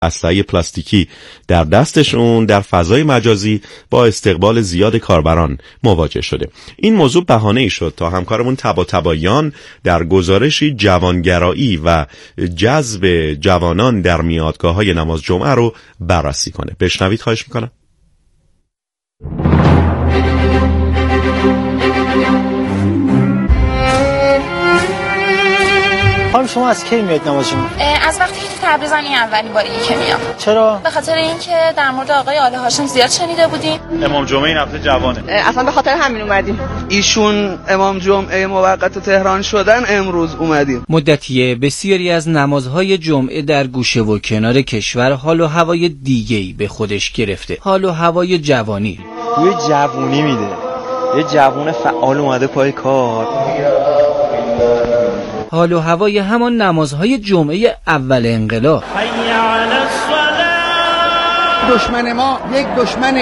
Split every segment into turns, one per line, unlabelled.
اسلحه پلاستیکی در دستشون در فضای مجازی با استقبال زیاد کاربران مواجه شده. این موضوع بهانه‌ای شد تا همکارمون طباطباییان در گزارشی جوانگرایی و جذب جوانان در میادگاه‌های نماز جمعه رو بررسی کنه. بشنوید خواهش میکنم.
خانم شما از کی میاد نماز جمعه؟
از وقتی که تو تبریزم این اولین باری که میام.
چرا؟
به خاطر اینکه در مورد آقای آل هاشم زیاد شنیده بودیم.
امام جمعه این هفته جوانه.
اصلا به خاطر همین اومدیم. ایشون امام جمعه موقت تهران شدن امروز اومدیم.
مدتیه بسیاری از نمازهای جمعه در گوشه و کنار کشور حال و هوای دیگه‌ای به خودش گرفته. حال و هوای جوانی.
توی جوونی میده. یه جوون فعال اومده پای کار.
حال و هوای همان نمازهای جمعه اول انقلاب.
دشمن ما یک دشمن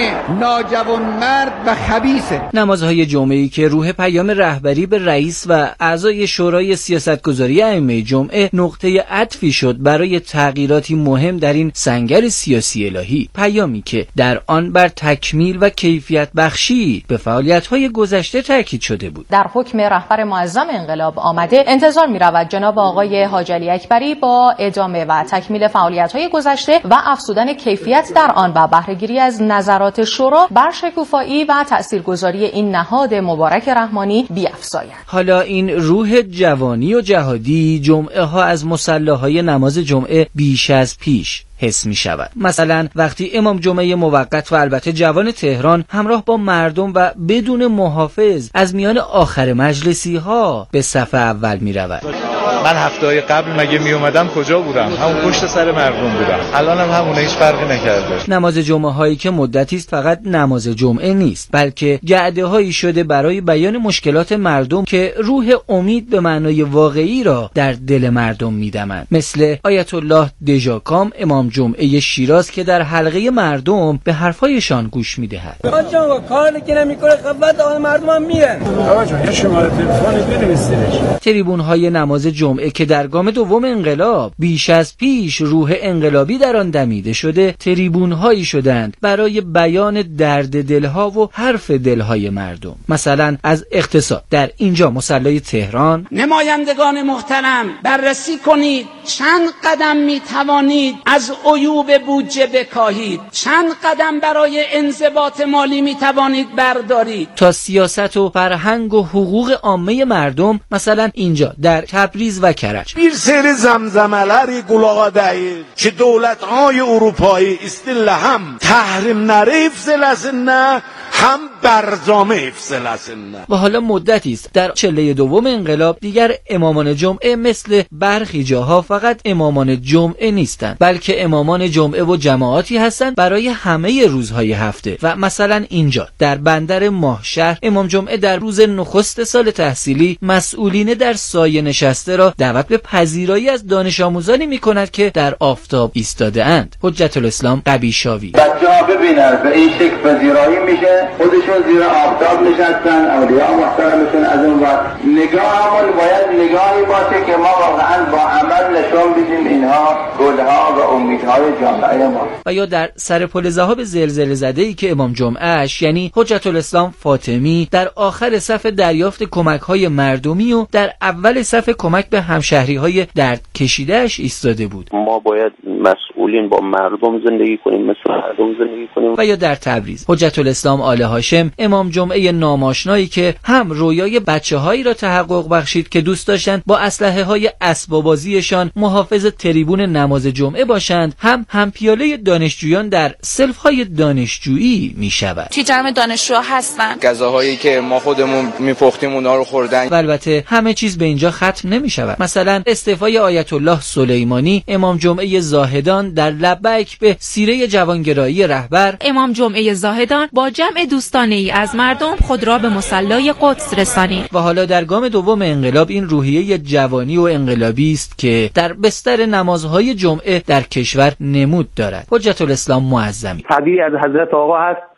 ناجوانمرد و خبیثه.
نمازهای جمعه‌ای که روح پیام رهبری به رئیس و اعضای شورای سیاستگذاری ائمه جمعه نقطه عطفی شد برای تغییراتی مهم در این سنگر سیاسی الهی. پیامی که در آن بر تکمیل و کیفیت بخشی به فعالیت‌های گذشته تاکید شده بود.
در حکم رهبر معظم انقلاب آمده انتظار می‌رود جناب آقای حاج علی اکبری با ادامه و تکمیل فعالیت‌های گذشته و افزودن کیفیت در آن و بهره‌گیری از نظرات شورا بر شکوفایی و تاثیرگذاری این نهاد مبارک رحمانی بیفزاید.
حالا این روح جوانی و جهادی جمعه ها از مصلاهای نماز جمعه بیش از پیش حس می شود. مثلا وقتی امام جمعه موقت و البته جوان تهران همراه با مردم و بدون محافظ از میان آخر مجلسی ها به صف اول می رود.
من هفته‌های قبل مگه می اومدم کجا بودم؟ همون پشت سر مردم بودم. الانم همون هیچ فرقی نکرده.
نماز جمعه هایی که مدتی است فقط نماز جمعه نیست، بلکه جعده هایی شده برای بیان مشکلات مردم که روح امید به معنای واقعی را در دل مردم می‌دمند. مثل آیت الله دژاکام امام جمعه شیراز که در حلقه مردم به حرفایشان گوش می‌دهد.
آقا کاری که نمی‌کنه خدمت آن مردم هم میرن. آقا جان یه شماره تلفن بنویسیدش.
تریبون‌های نماز جمعه که در گام دوم انقلاب بیش از پیش روح انقلابی در آن دمیده شده، تریبون‌هایی شدند برای بیان درد دلها و حرف دلهای مردم. مثلا از اقتصاد در اینجا مصلای تهران:
نمایندگان محترم بررسی کنید چند قدم میتوانید از عیوب بودجه بکاهید، چند قدم برای انضباط مالی میتوانید بردارید. تا
سیاست و فرهنگ و حقوق عامه مردم، مثلا اینجا در تبریز و کرج.
Bir seri zamzamaları qulağa dəyir ki, dövlətlər Avropai istillə həm təhrimləri hifz eləsinlər, هم برجامه حفظ لسنه.
و حالا مدتی است در چله دوم انقلاب دیگر امامان جمعه مثل برخی جاها فقط امامان جمعه نیستند، بلکه امامان جمعه و جماعاتی هستند برای همه روزهای هفته. و مثلا اینجا در بندر ماهشهر امام جمعه در روز نخست سال تحصیلی مسئولین در سایه نشسته را دعوت به پذیرایی از دانش آموزانی می‌کند که در آفتاب ایستاده اند. حجت الاسلام قبیشاوی:
بچه‌ها ببینن به این شکل پذیرایی میشه، خودشون زیر آفتاب نشستن، اولیاء محترمشون از اون وقت نگاهمون باید نگاهی باشه که ما واقعا با عمل نشون بدیم اینها گلها و امیدهای جامعه ما.
و یا در سر پل ذهاب زلزله زده‌ای که امام جمعهش یعنی حجت الاسلام فاطمی در آخر صف دریافت کمک‌های مردمی و در اول صف کمک به همشهری‌های درد کشیده‌اش ایستاده بود.
ما باید مسئولین با مردم زندگی کنیم، مثل مردم زندگی کنیم.
و یا در تبریز حجت الاسلام آل هاشم امام جمعه ناماشنایی که هم رویای بچه‌هایی را تحقق بخشید که دوست داشتند با اسلحه‌های اسباب‌بازیشان محافظ تریبون نماز جمعه باشند، هم پیاله دانشجویان در سلف‌های دانشجویی می‌شود.
توی جمع دانشجوها هستن.
غذاهایی که ما خودمون می‌پختیم اونها رو خوردن.
و البته همه چیز به اینجا ختم نمی‌شود. مثلا استعفای آیت الله سلیمانی امام جمعه زاهدان در لبیک به سیره جوانگرایی رهبر.
امام جمعه زاهدان با جمع دوستانه‌ای از مردم خود را به مصلای قدس رسانید.
و حالا در گام دوم انقلاب این روحیه جوانی و انقلابی است که در بستر نمازهای جمعه در کشور نمود دارد. حجت الاسلام معظمی:
تعبیری از حضرت آقا هست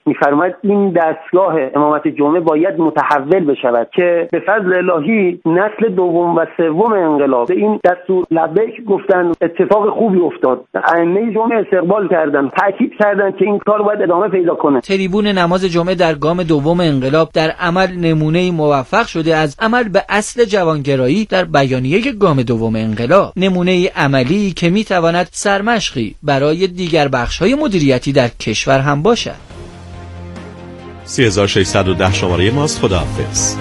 می‌فرماید این دستگاه امامت جمعه باید متحول بشود که به فضل الهی نسل دوم و سوم انقلاب به این دستور لبیک گفتن. اتفاق خوبی افتاد، ائمه جمعه استقبال کردن، تاکید کردن که این کار باید ادامه پیدا کنه.
تریبون نماز جمعه در گام دوم انقلاب در عمل نمونه موفق شده از عمل به اصل جوانگرایی در بیانیه گام دوم انقلاب، نمونه عملی که میتواند سرمشقی برای دیگر بخش‌های مدیریتی در کشور هم باشد.
3610 شماره ماست. خداحافظ.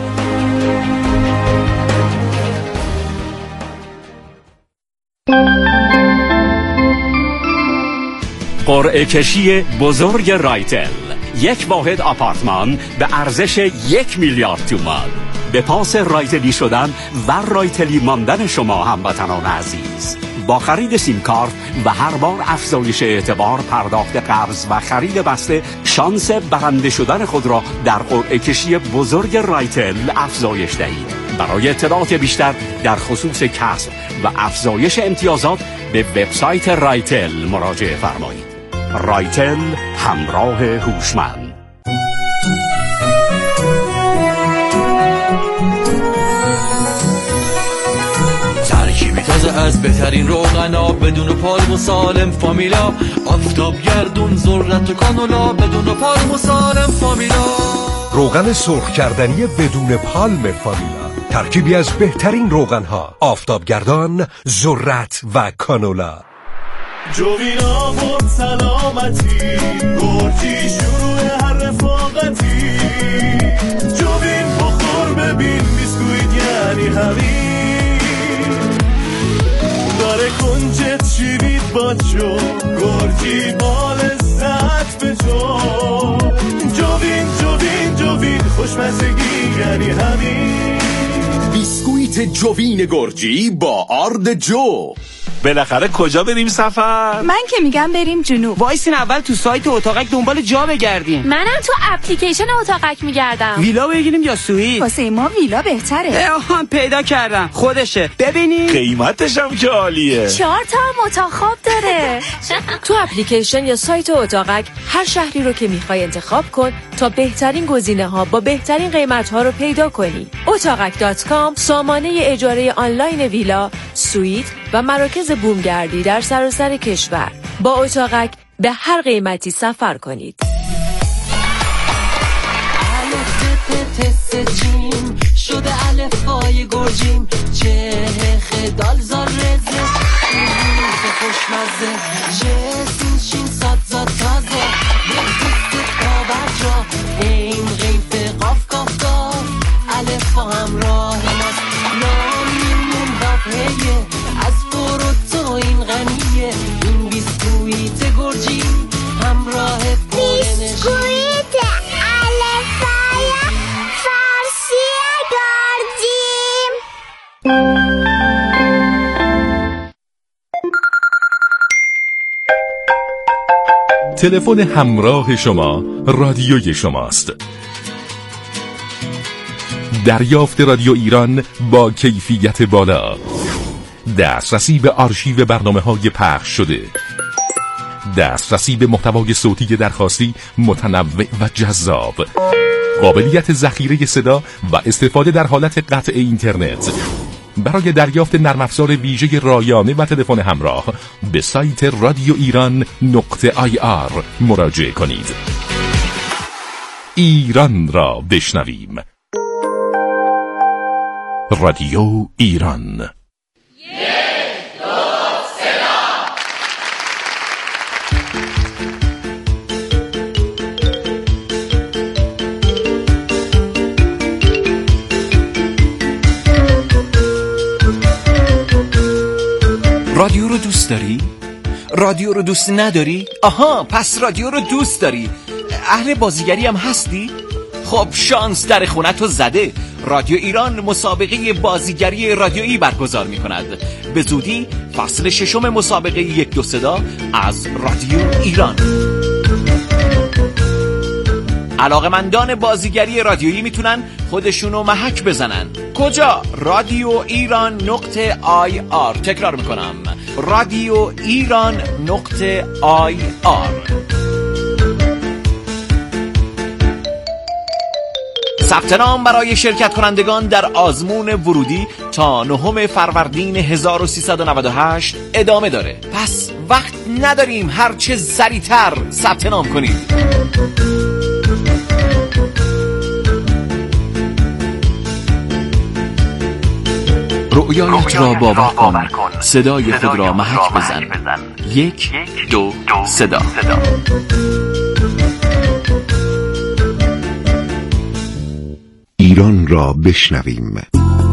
قرعه کشی بزرگ رایتل، یک واحد آپارتمان به ارزش 1 میلیارد تومان. به پاس رایتلی شدن و رایتلی ماندن شما هموطنان عزیز، با خرید سیم کارت و هر بار افزایش اعتبار، پرداخت قرض و خرید بسته، شانس برنده شدن خود را در قرعه کشی بزرگ رایتل افزایش دهید. برای اطلاعات بیشتر در خصوص کسب و افزایش امتیازات به وبسایت رایتل مراجعه فرمایید. رایتل، همراه هوشمند.
ترکیبی تازه از بهترین روغنا، بدون پالم و سالم فامیلا. آفتاب گردون، ذرت و کانولا، بدون پالم و سالم فامیلا.
روغن سرخ کردنی بدون پالم فامیلا، ترکیبی از بهترین روغنها، آفتابگردان، ذرت و کانولا.
جوینا بود سلامتی، گرجی شروع هر رفاقتی. جوین بخور ببین بیسکویت یعنی همین. داره کنجت شیرید باچو، گرجی با لذت به جو. جوین جوین جوین خوشمزگی یعنی همین.
بیسکویت جوین گرجی با آرد جو.
بالاخره کجا بریم سفر؟
من که میگم بریم جنوب.
وایسین اول تو سایت اتاقک دنبال جا بگردیم.
منم تو اپلیکیشن اتاقک میگردم.
ویلا بگیریم یا سوئیت؟
واسه ما ویلا بهتره.
آهان پیدا کردم، خودشه. ببینید
قیمتش هم که عالیه.
4 تا اتاق خواب داره.
تو اپلیکیشن یا سایت اتاقک هر شهری رو که میخوای انتخاب کن تا بهترین گزینه‌ها با بهترین قیمت‌ها رو پیدا کنی. اتاقک.com سامانه اجاره آنلاین ویلا، سوئیت و مراکز بومگردی در سراسر کشور. با اتاقک به هر قیمتی سفر کنید.
جیم شده الفای گرجیم، چه خدال زار رزه خوشمزه، چه سین ساد زاد تازه، یک بابرجا این غیف قاف قاف قاف، الفا همراه ماست نامیمون واقعیه، از فروتو این غنیه، این بیسکویت گرجی همراه پولنشی. بیسکویت الفای فارسی گرجیم.
تلفن همراه شما رادیوی شماست. دریافت رادیو ایران با کیفیت بالا، دسترسی به آرشیو برنامه‌های پخش شده، دسترسی به محتوای صوتی درخواستی متنوع و جذاب، قابلیت ذخیره صدا و استفاده در حالت قطع اینترنت. برای دریافت نرم افزار ویژه رایانه و تلفن همراه به سایت رادیو ایران .ir مراجعه کنید. ایران را بشنویم. رادیو ایران.
رادیو رو دوست داری؟ رادیو رو دوست نداری؟ آها، پس رادیو رو دوست داری. اهل بازیگری هم هستی؟ خب شانس در خونتو زده. رادیو ایران مسابقه بازیگری رادیویی برگزار می کند. به زودی فصل 6 مسابقه 1-2 صدا از رادیو ایران. علاقمندان بازیگری رادیویی میتونن خودشونو محک بزنن. کجا؟ رادیو ایران .ir. تکرار میکنم، رادیو ایران .ir. ثبت نام برای شرکت کنندگان در آزمون ورودی تا 9 فروردین 1398 ادامه داره. پس وقت نداریم، هرچه سریعتر ثبت نام کنید. رؤیایت را باور کن، صدای خود را محک بزن. 1 2 صدا.
ایران را بشنویم.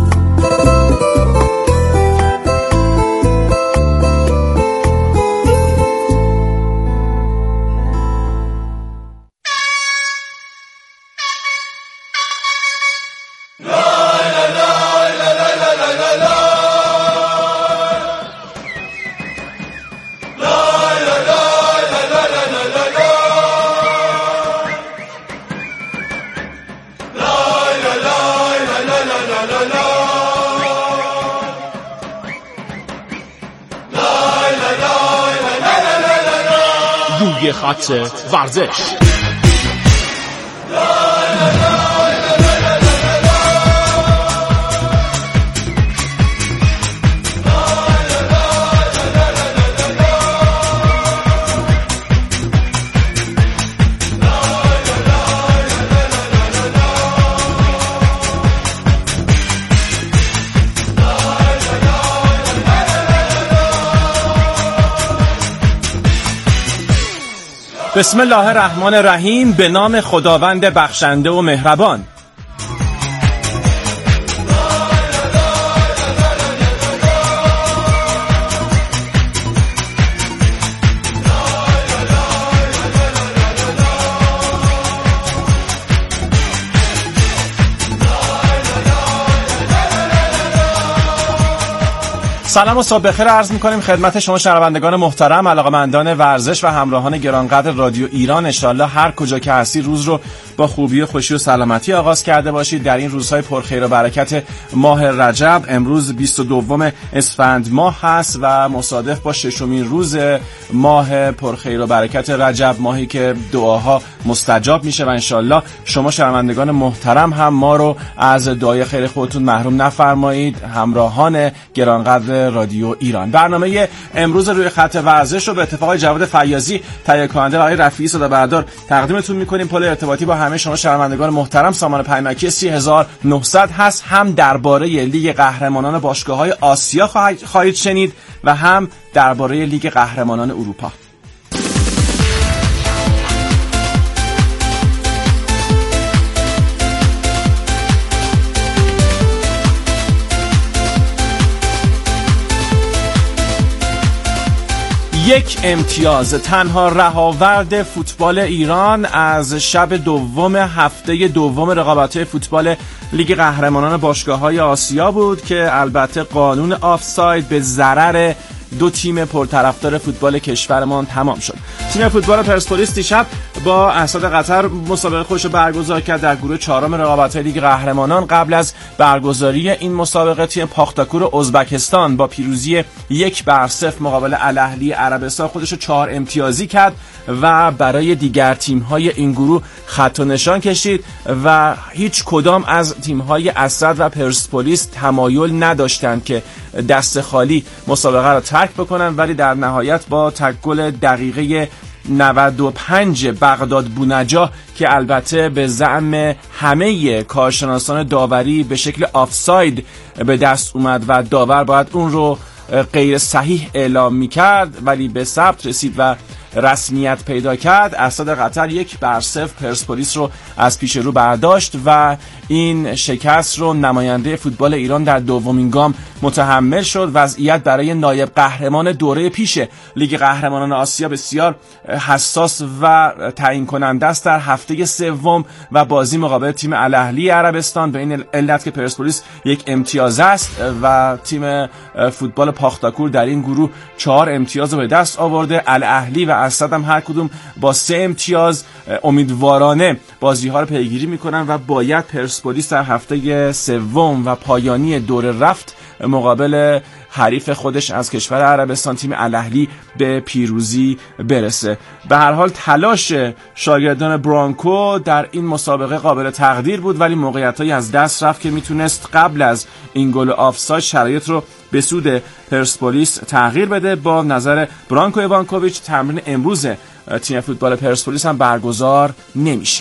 روی خط ورزش. بسم الله الرحمن الرحیم. به نام خداوند بخشنده و مهربان. سلام و صبح بخیر عرض می‌کنیم خدمت شما شنوندگان محترم، علاقه‌مندان ورزش و همراهان گرانقدر رادیو ایران. انشالله هر کجا که هستی روز رو با خوبی و خوشی و سلامتی آغاز کرده باشید. در این روزهای پرخیر و برکت ماه رجب، امروز 22 اسفند ماه هست و مصادف با 6مین روز ماه پرخیر و برکت رجب، ماهی که دعاها مستجاب میشه و انشالله شما شنوندگان محترم هم ما رو از دعای خیر خودتون محروم نفرمایید، همراهان گرانقدر رادیو ایران. برنامه امروز روی خط ورزش رو به اتفاق جواد فیاضی تهیه کننده آقای رفیعی صدابردار تقدیمتون می‌کنیم. پل ارتباطی با همه شما شنوندگان محترم سامان پیمکی 30900 هست. هم درباره لیگ قهرمانان باشگاه‌های آسیا خواهید شنید و هم درباره لیگ قهرمانان اروپا. یک امتیاز، تنها رهاورد فوتبال ایران از شب دوم هفته دوم رقابت‌های فوتبال لیگ قهرمانان باشگاه‌های آسیا بود که البته قانون آفساید به ضرر دو تیم پرطرفدار فوتبال کشورمان تمام شد. تیم فوتبال پرسپولیس دیشب با اسد قطر مسابقه خودش رو برگزار کرد در گروه چهارم رقابت‌های لیگ قهرمانان. قبل از برگزاری این مسابقه تیم پاختاکور ازبکستان با پیروزی 1-0 مقابل الاهلی عربستان خودش رو 4 امتیازی کرد و برای دیگر تیم‌های این گروه خط و نشان کشید و هیچ کدام از تیم‌های اسد و پرسپولیس تمایل نداشتند که دست خالی مسابقه را ترک بکنن، ولی در نهایت با تک گل دقیقه 95 بغداد بونجا که البته به زعم همه کارشناسان داوری به شکل آفساید به دست اومد و داور باید اون رو غیر صحیح اعلام می‌کرد، ولی به ثبت رسید و رسمیت پیدا کرد. اسد قطر 1-0 پرسپولیس رو از پیش رو برداشت و این شکست رو نماینده فوتبال ایران در دومین گام متحمل شد. وضعیت برای نایب قهرمان دوره پیش لیگ قهرمانان آسیا بسیار حساس و تعیین کننده است در هفته سوم و بازی مقابل تیم الاهلی عربستان، به این علت که پرسپولیس 1 امتیاز است و تیم فوتبال پاختاکور در این گروه 4 امتیاز رو به دست آورده. الاهلی و اسد هم هر کدوم با 3 امتیاز امیدوارانه بازی‌ها رو پیگیری می‌کنن و باید پرسپولیس در هفته سوم و پایانی دوره رفت مقابل حریف خودش از کشور عربستان تیم الاهلی به پیروزی برسه. به هر حال تلاش شاگردان برانکو در این مسابقه قابل تقدیر بود، ولی موقعیتایی از دست رفت که میتونست قبل از این گل آفساید شرایط رو به سود پرسپولیس تغییر بده. با نظر برانکو ایوانکوویچ تمرین امروز تیم فوتبال پرسپولیس هم برگزار نمیشه.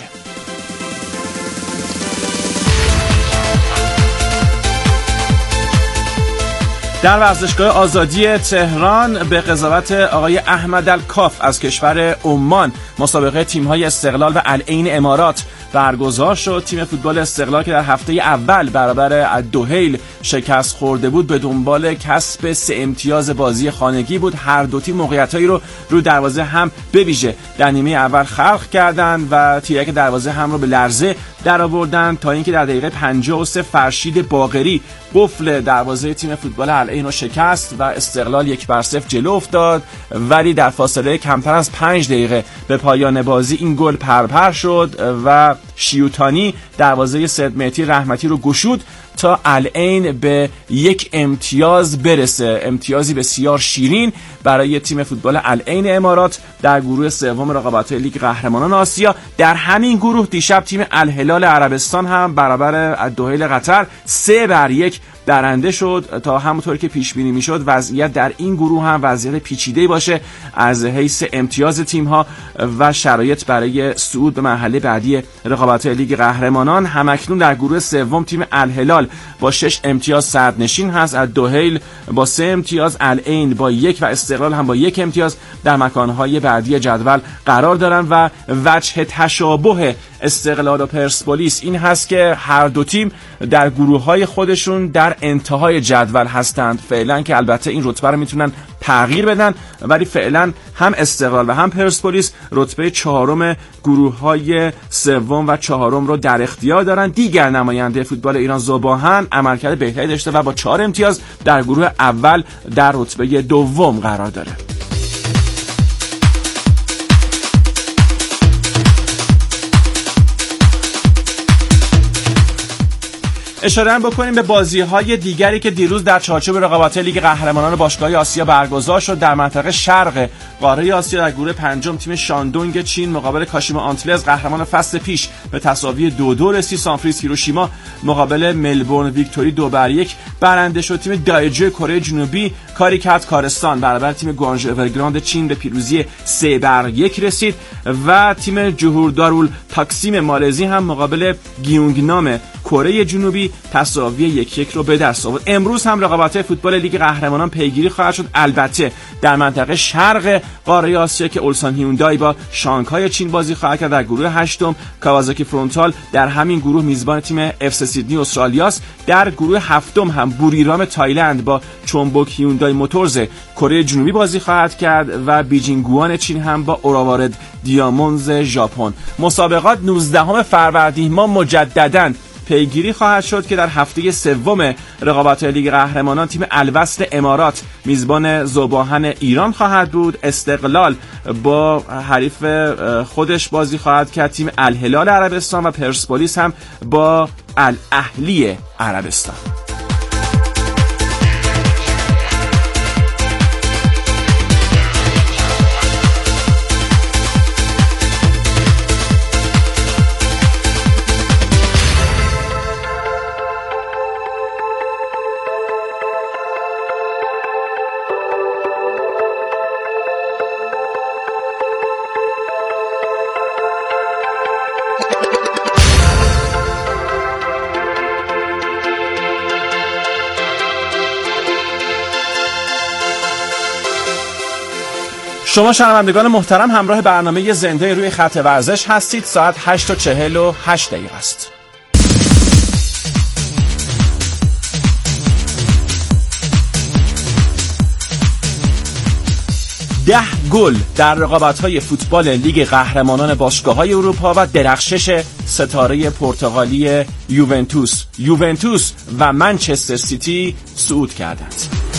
در ورزشگاه آزادی تهران به قضاوت آقای احمد الکاف از کشور عمان مسابقه تیم‌های استقلال و العین امارات برگزار شد. تیم فوتبال استقلال که در هفته اول برابر الدحیل شکست خورده بود به دنبال کسب 3 امتیاز بازی خانگی بود. هر دو تیم موقعیتایی رو دروازه هم به ویژه در نیمه اول خلق کردند و تیرک دروازه هم رو به لرزه درآوردن تا اینکه در دقیقه 53 فرشید باقری قفل دروازه تیم فوتبال العین رو شکست و استقلال 1-0 جلو افتاد، ولی در فاصله کمتر از 5 دقیقه به پایان بازی این گل پرپر شد و شیوتانی دروازه سید مهدی رحمتی رو گشود تا العین به 1 امتیاز برسه. امتیازی بسیار شیرین برای تیم فوتبال العین امارات در گروه سوم رقابت‌های لیگ قهرمانان آسیا. در همین گروه دیشب تیم الهلال عربستان هم برابر الدحیل قطر 3-1 برنده شد تا همونطوری که پیش بینی میشد وضعیت در این گروه هم وضعیت پیچیده‌ای باشه از حیث امتیاز تیم‌ها و شرایط برای صعود به مرحله بعدی رقابت‌های لیگ قهرمانان. همکنون در گروه سوم تیم الهلال با 6 امتیاز صدرنشین هست، الدحیل با 3 امتیاز، العین با 1 و استقلال هم با 1 امتیاز در مکانهای بعدی جدول قرار دارن و وجه تشابه استقلال و پرسپولیس این هست که هر دو تیم در گروه‌های خودشون در انتهای جدول هستند فعلا، که البته این رتبه رو میتونن تغییر بدن، ولی فعلا هم استقلال و هم پرسپولیس رتبه 4م گروه‌های سوم و 4م رو در اختیار دارن. دیگر نماینده فوتبال ایران ذوباهن عملکرد بهتری داشته و با 4 امتیاز در گروه اول در رتبه دوم قرار داره. اشاره هم بکنیم به بازی‌های دیگری که دیروز در چارچوب رقابت‌های لیگ قهرمانان باشگاه‌های آسیا برگزار شد. در منطقه شرق قاره آسیا در گروه پنجم تیم شاندونگ چین مقابل کاشیما آنتلز قهرمان فصل پیش به تساوی 2-2 رسید. سانفریز هیروشیما مقابل ملبورن ویکتوری 2-1 برنده شد. تیم دایجو کره جنوبی کاریکات کارستان برابر تیم گوانژو اورگراند چین به پیروزی 3-1 رسید و تیم جوهور دارول تاکسیم مالزی هم مقابل گیونگنام کره جنوبی تساوی 1-1 رو به دست آورد. امروز هم رقابت‌های فوتبال لیگ قهرمانان پیگیری خواهد شد. البته در منطقه شرق قاره آسیا که اولسان هیوندای با شانگهای چین بازی خواهد کرد. در گروه هشتم کاوازاکی فرونتال در همین گروه میزبان تیم اف سی سیدنی استرالیاست. در گروه هفتم هم بوریرام تایلند با چونبوک هیوندای موتورز کره جنوبی بازی خواهد کرد و بیجینگوان چین هم با اوراوارد دیامونز ژاپن. مسابقات 19 فروردین ما مجدداً پیگیری خواهد شد که در هفته سوم رقابت‌های لیگ قهرمانان تیم الوصل امارات میزبان ذوباهن ایران خواهد بود. استقلال با حریف خودش بازی خواهد کرد تیم الهلال عربستان و پرسپولیس هم با الاهلی عربستان. شما شنوندگان محترم همراه برنامه زنده روی خط ورزش هستید. ساعت 8:48 است. ده گل در رقابت‌های فوتبال لیگ قهرمانان باشگاه‌های اروپا و درخشش ستاره پرتغالی یوونتوس و منچستر سیتی صعود کردند.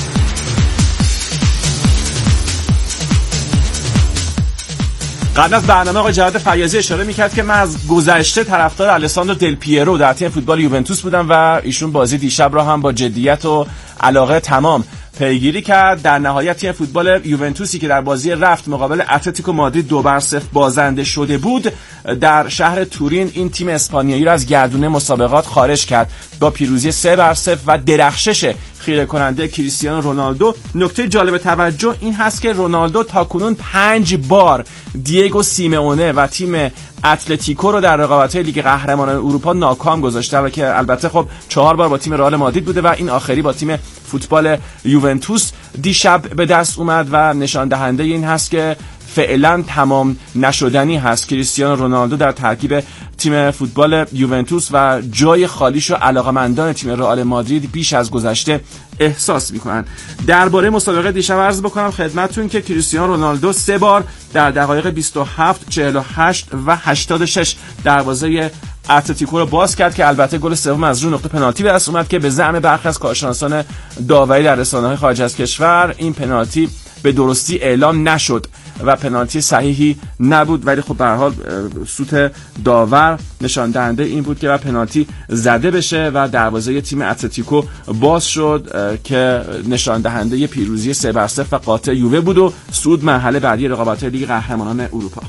قبل از برنامه آقای جواد فیاضی اشاره میکرد که من از گذشته طرفدار الساندرو دل پیرو در تیم فوتبال یوونتوس بودم و ایشون بازی دیشب را هم با جدیت و علاقه تمام پیگیری کرد. در نهایت تیم فوتبال یوونتوسی که در بازی رفت مقابل اتلتیکو مادرید 2-0 بازنده شده بود، در شهر تورین این تیم اسپانیایی را از گردونه مسابقات خارج کرد با پیروزی 3-0 و درخشش خیره کننده کریستیانو رونالدو. نکته جالب توجه این هست که رونالدو تاکنون 5 بار دیگو سیمئونه و تیم اتلتیکو رو در رقابت‌های لیگ قهرمانان اروپا ناکام گذاشته و که البته خب 4 بار با تیم رئال مادرید بوده و این آخری با تیم فوتبال یوونتوس دیشب به دست اومد و نشان دهنده این هست که فعلا تمام نشدنی هست کریستیانو رونالدو در ترکیب تیم فوتبال یوونتوس و جای خالیشو علاقمندان تیم رئال مادرید بیش از گذشته احساس میکنن. درباره مسابقه دیشب عرض بکنم خدمتتون که کریستیانو رونالدو 3 بار در دقایق 27 48 و 86 دروازه اتلتیکو رو باز کرد که البته گل سوم از روی نقطه پنالتی به دست اومد که به زعم برخی از کارشناسان داوری در رسانه‌های خارج از کشور این پنالتی به درستی اعلام نشد و پنالتی صحیحی نبود، ولی خب به هر حال سوت داور نشان دهنده این بود که پنالتی زده بشه و دروازه تیم اتلتیکو باز شد که نشان دهنده پیروزی 3-0 و قاطع یووه بود و صعود مرحله بعدی رقابت‌های لیگ قهرمانان اروپا.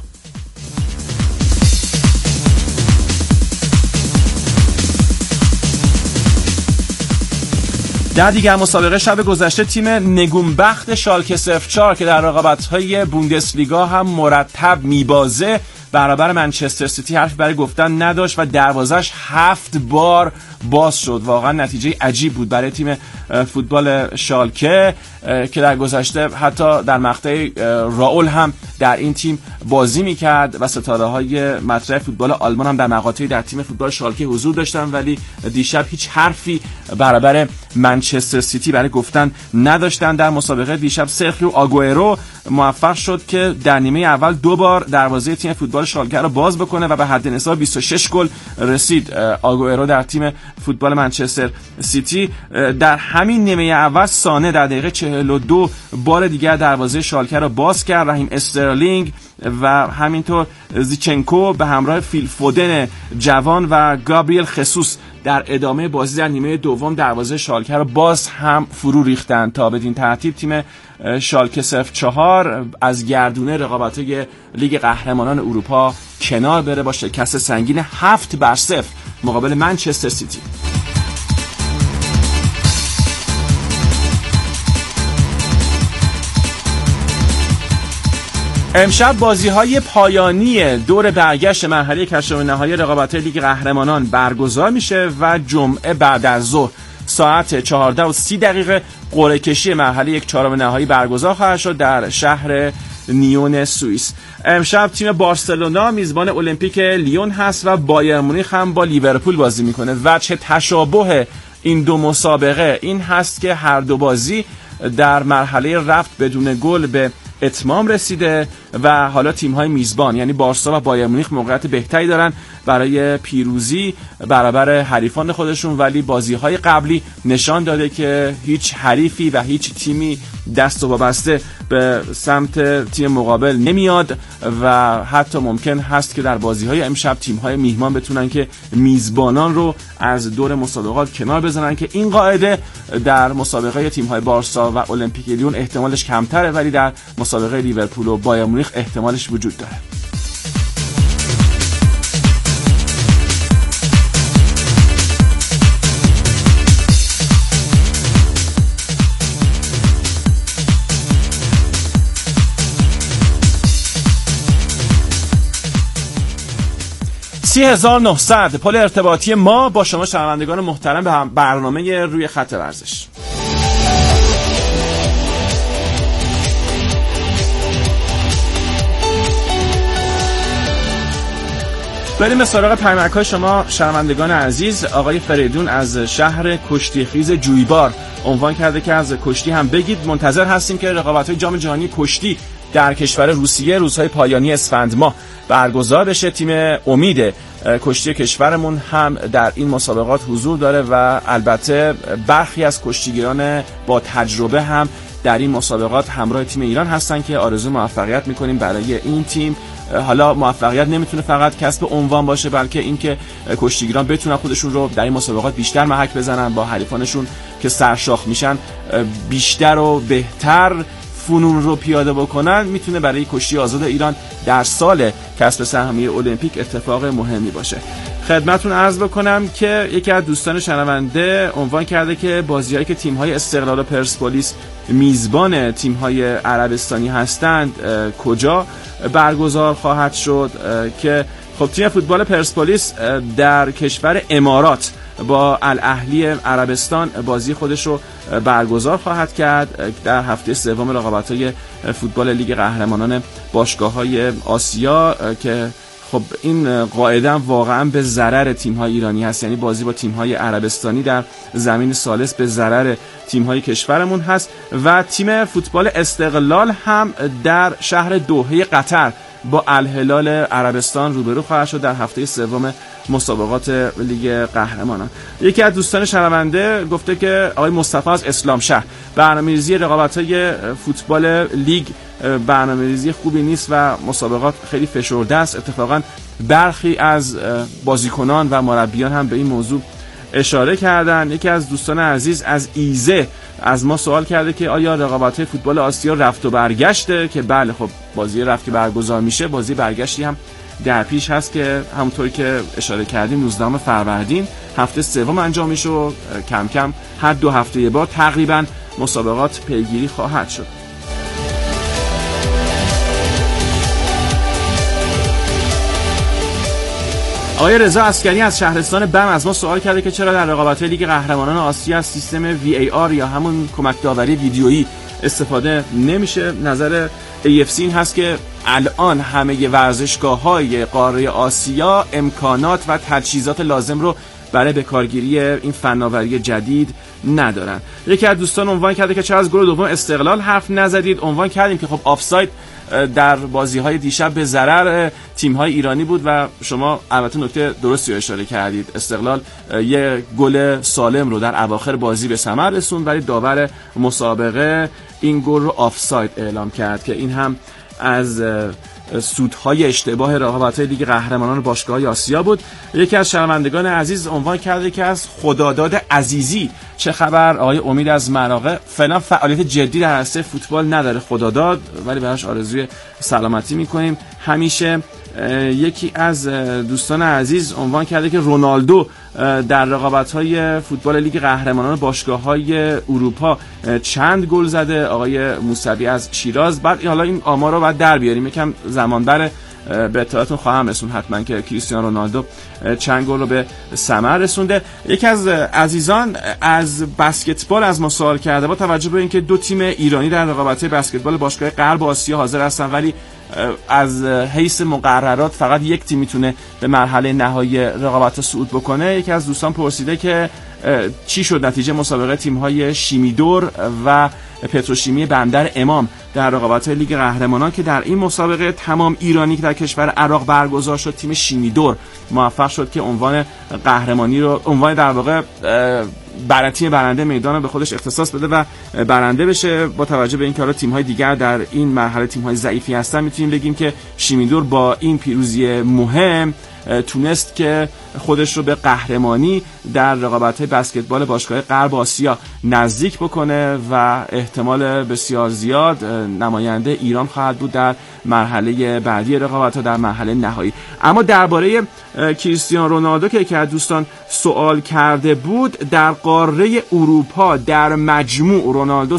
در دیگر مسابقه شب گذشته تیم نگونبخت شالکه 04 که در رقابت‌های بوندسلیگا هم مرتب میبازه برابر منچستر سیتی حرف برای گفتن نداشت و دروازش 7 بار باز شد. واقعا نتیجه عجیب بود برای تیم فوتبال شالکه که در گذشته حتی در مقطع راول هم در این تیم بازی میکرد و ستاره‌های مطرح فوتبال آلمان هم در مقاطعی در تیم فوتبال شالکه حضور داشتن، ولی دیشب هیچ حرفی برابر منچستر سیتی برای گفتن نداشتن. در مسابقه دیشب سرخیو آگوئرو موفق شد که در نیمه اول 2 بار دروازه تیم فوتبال شالکه رو باز بکنه و به حد نصاب 26 گل رسید. آگوئرو در تیم فوتبال منچستر سیتی در همین نیمه اول سانه در دقیقه 42 بار دیگر دروازه شالکه رو باز کرد. رحیم استرلینگ و همینطور زیچنکو به همراه فیل فودن جوان و گابریل خصوص در ادامه بازی در نیمه دوم دروازه شالکه رو باز هم فرو ریختند تا بدین ترتیب تیم شالکه 04 از گردونه رقابت‌های لیگ قهرمانان اروپا کنار بره با شکست سنگین 7-0 مقابل منچستر سیتی. امشب بازی‌های پایانی دور برگشت مرحله کشف-و-نهایی رقابت‌های لیگ قهرمانان برگزار میشه و جمعه بعد از ظهر ساعت 14:30 قرعه کشی مرحله 1/4 نهایی برگزار خواهد شد در شهر نیون سوئیس. امشب تیم بارسلونا میزبان المپیک لیون هست و بایر مونیخ هم با لیورپول بازی میکنه. وجه تشابه این دو مسابقه این هست که هر دو بازی در مرحله رفت بدون گل به اتمام رسیده و حالا تیم‌های میزبان یعنی بارسا و بایر مونیخ موقعیت بهتری دارن برای پیروزی برابر حریفان خودشون، ولی بازی‌های قبلی نشان داده که هیچ حریفی و هیچ تیمی دست و وابسته به سمت تیم مقابل نمیاد و حتی ممکن هست که در بازی‌های امشب تیم‌های میهمان بتونن که میزبانان رو از دور مسابقات کنار بزنن که این قاعده در مسابقه تیم‌های بارسا و المپیک لیون احتمالش کمتره، ولی در مسابقه لیورپول و بایر مونیخ احتمالش وجود داره. $30,900 پل ارتباطی ما با شما شنوندگان محترم به برنامه روی خط ورزش. بریم به سراغ پیامک‌های شما شنوندگان عزیز. آقای فریدون از شهر کشتیخیز جویبار عنوان کرده که از کشتی هم بگید. منتظر هستیم که رقابت‌های جام جهانی کشتی در کشور روسیه روزهای پایانی اسفند ماه برگزار بشه. تیم امید کشتی کشورمون هم در این مسابقات حضور داره و البته برخی از کشتیگیران با تجربه هم در این مسابقات همراه تیم ایران هستن که آرزو موفقیت میکنیم برای این تیم. حالا موفقیت نمیتونه فقط کسب عنوان باشه، بلکه اینکه کشتیگیران بتونن خودشون رو در این مسابقات بیشتر محک بزنن، با حریفانشون که سرشاخ میشن بیشتر و بهتر فنون رو پیاده بکنن، میتونه برای کشتی آزاد ایران در سال کسب سهمیه المپیک اتفاق مهمی باشه. خدمتتون عرض بکنم که یکی از دوستان شنونده عنوان کرده که بازی‌هایی که تیم‌های استقلال و پرسپولیس میزبان تیم‌های عربستانی هستند کجا برگزار خواهد شد، که خب تیم فوتبال پرسپولیس در کشور امارات با الاهلی عربستان بازی خودش رو برگزار خواهد کرد در هفته سوم رقابت‌های فوتبال لیگ قهرمانان باشگاه‌های آسیا، که خب این قاعده‌ام واقعا به ضرر تیم‌های ایرانی هست. یعنی بازی با تیم‌های عربستانی در زمین ثالث به ضرر تیم‌های کشورمون هست. و تیم فوتبال استقلال هم در شهر دوحه قطر با الهلال عربستان روبرو خواهد شد در هفته سوم مسابقات لیگ قهرمانان. یکی از دوستان شنونده گفته که آقای مصطفی از اسلام شهر، برنامه‌ریزی رقابت‌های فوتبال لیگ برنامه‌ریزی خوبی نیست و مسابقات خیلی فشرده است. اتفاقا برخی از بازیکنان و مربیان هم به این موضوع اشاره کردن. یکی از دوستان عزیز از ایزه از ما سوال کرده که آیا رقابت‌های فوتبال آسیا رفت و برگشته، که بله خب بازی رفت که برگزار میشه، بازی برگشتی هم در پیش هست که همونطوری که اشاره کردیم 19 فروردین هفته سوم انجام میشه و کم کم هر 2 هفته یه بار تقریبا مسابقات پیگیری خواهد شد. آقای رضا عسکری از شهرستان بم از ما سوال کرده که چرا در رقابت‌های لیگ قهرمانان آسیا از سیستم VAR یا همون کمک داوری ویدیویی استفاده نمیشه. نظر AFC این هست که الان همه ورزشگاه‌های قاره آسیا امکانات و تجهیزات لازم رو برای بکارگیری این فناوری جدید ندارن. یکی از دوستان عنوان کرده که چرا از گل دوم استقلال حرف نزدید. عنوان کردیم که خب آفساید در بازی‌های دیشب به ضرر تیم‌های ایرانی بود و شما البته نکته درستی رو اشاره کردید. استقلال یه گل سالم رو در اواخر بازی به ثمر رسوند، ولی داور مسابقه این گل رو آفساید اعلام کرد که این هم از سودهای اشتباه رقابت‌های لیگ قهرمانان باشگاه‌های آسیا بود. یکی از شنوندگان عزیز عنوان کرده که از خداداد عزیزی چه خبر. آقای امید از مراغه فعلا فعالیت جدی در عرصه فوتبال نداره خداداد، ولی براش آرزوی سلامتی می‌کنیم همیشه. یکی از دوستان عزیز عنوان کرده که رونالدو در رقابت‌های فوتبال لیگ قهرمانان باشگاه‌های اروپا چند گل زده. آقای موسوی از شیراز. بعد حالا این آمار رو بعد در بیاریم، یکم زمان بره، به اطلاعاتون خواهم رسون حتما که کریستیانو رونالدو چند گل رو به ثمر رسونده. یکی از عزیزان از بسکتبال از ما سوال کرده با توجه به اینکه 2 تیم ایرانی در رقابت‌های بسکتبال باشگاه غرب آسیا حاضر هستن، ولی از حیث مقررات فقط یک تیم میتونه به مرحله نهایی رقابت صعود بکنه. یکی از دوستان پرسیده که چی شد نتیجه مسابقه تیم‌های شیمیدور و پتروشیمی بندر امام در رقابت‌های لیگ قهرمانان، که در این مسابقه تمام ایرانی که در کشور عراق برگزار شد تیم شیمیدور موفق شد که عنوان قهرمانی رو، عنوان در واقع تیم برنده میدان رو به خودش اختصاص بده و برنده بشه. با توجه به اینکه حالا تیم‌های دیگر در این مرحله تیم‌های ضعیفی هستن، میتونیم بگیم که شیمیدور با این پیروزی مهم تونست که خودش رو به قهرمانی در رقابت‌های بسکتبال باشگاه غرب آسیا نزدیک بکنه و احتمال بسیار زیاد نماینده ایران خواهد بود در مرحله بعدی رقابت‌ها، در مرحله نهایی. اما درباره کریستیانو رونالدو که یکی از دوستان سوال کرده بود، در قاره اروپا در مجموع رونالدو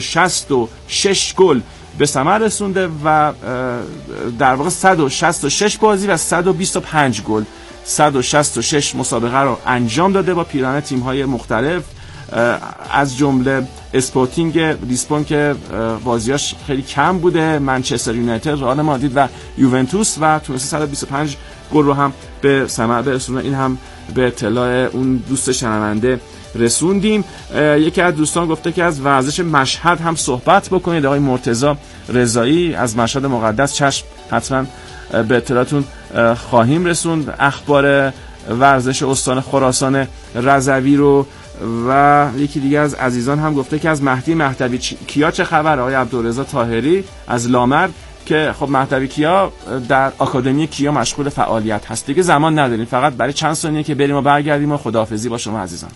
166 گل به ثمر رسونده و در واقع 166 بازی و 125 گل 166 مسابقه رو انجام داده با پیران تیم‌های مختلف، از جمله اسپورتینگ لیسبون که بازیاش خیلی کم بوده، منچستر یونایتد، رئال مادرید و یوونتوس، و تونسته 125 گل رو هم به ثمر برسونه. این هم به اطلاع اون دوست شنونده رسوندیم. یکی از دوستان گفته که از ورزش مشهد هم صحبت بکنید. آقای مرتضی رضایی از مشهد مقدس، چشم، حتما به اطلاعتون خواهیم رسوند. اخبار ورزش استان خراسان رضوی رو و یکی دیگه از عزیزان هم گفته که از مهدی مهدوی کیا چه خبر؟ آقای عبدالرضا طاهری از لامرد که خب مهدوی کیا در آکادمی کیا مشغول فعالیت هست. دیگه زمان نداریم، فقط برای چند ثانیه که بریم و برگردیم و خداحافظی با شما عزیزان.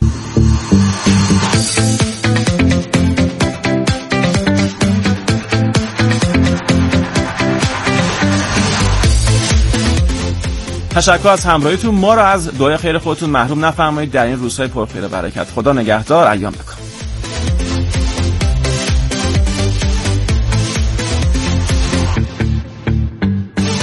تشکر از همراهیتون. ما را از دعای خیر خودتون محروم نفرمایید در این روزهای پرخیر و برکت. خدا نگهدار. ایام بکن.